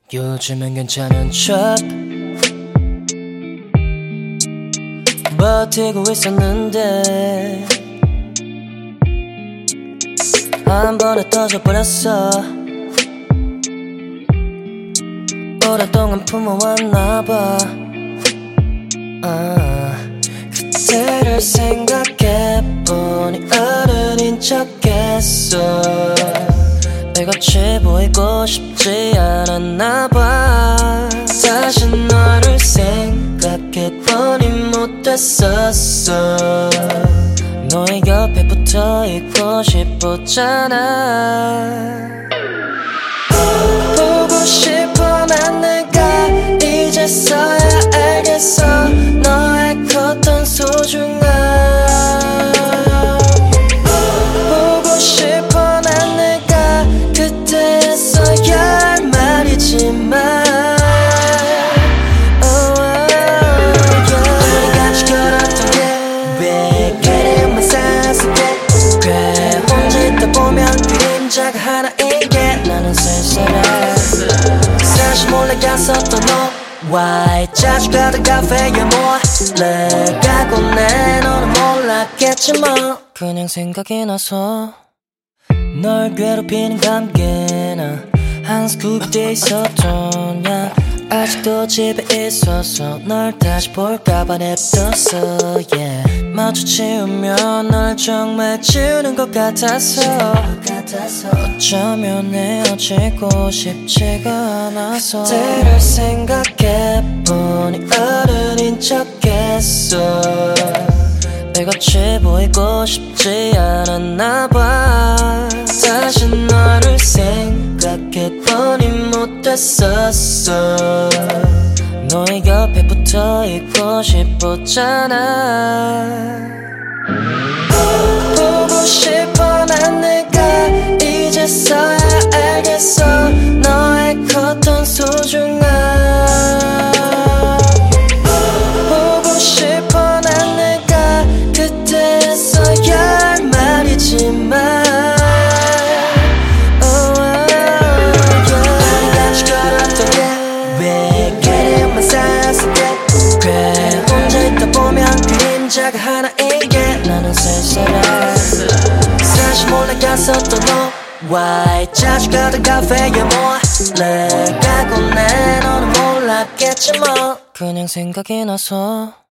요즘엔 괜찮은 척 버티고 있었는데 한 번에 터져버렸어. 오랫동안 품어왔나봐. 그때를 생각해보니 어른인 척했어. 배같이 보이고 싶지 않았나봐. 다시 너를 생각해보니 못됐었어. 너의 옆에 붙어있고 싶었잖아. 보고 싶어 난 내가 이제서야 알겠어. 너의 컸던 소중함. 보고 싶어 난 내가 그때서야 할 말이지만 우리 같이 걸었던 게 왜 그리움만 사스게. 그래 혼자 있다 보면 그림자가 하나인 게 나는 쓸쓸해. 사실 몰래 갔었던 너와의 자주 가던 카페에 몰래 가고 내 너는 몰랐겠지 뭐. 그냥 생각이 나서 널 괴롭히는 감기나 항상 구비돼 있었더냐. 아직도 집에 있어서 널 다시 볼까봐 냅뒀어. yeah. 마주치우면 널 정말 지우는 것 같아서 어쩌면 헤어지고 싶지가 않아서. 그때를 생각해보니 어른인 척했어. 배같이 보이고 싶지 않았나봐. 다시 너를 생각해보니 못됐었어. 너의 옆에 붙어있고 싶었잖아. 보고 싶어 난 내가 이제서야 알겠어. 너의 컸던 소중함. 보고 싶어 난 내가 그때서야 할 말이지만 우리 같이 걸었던 게 왜 그리움만 사스게. 그래 혼자 있다 보면 그림자가 하나인 게 나는 쓸쓸해. 사실 몰래 갔었던 너와의 자주 가던 카페에 몰래 가고 내 너는 몰랐겠지 뭐. 그냥 생각이 나서